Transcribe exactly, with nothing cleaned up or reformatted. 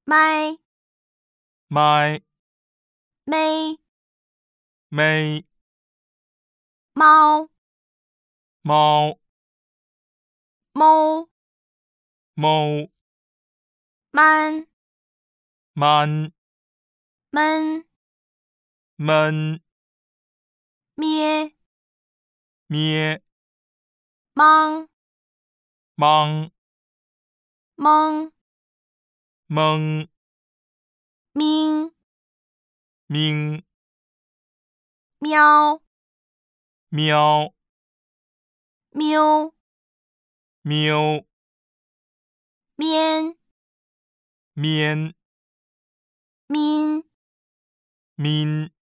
咪咪咪咪貓貓毛貓蚊蚊闷蚊咩咩芒芒蒙蒙明明喵喵喵喵面面 min min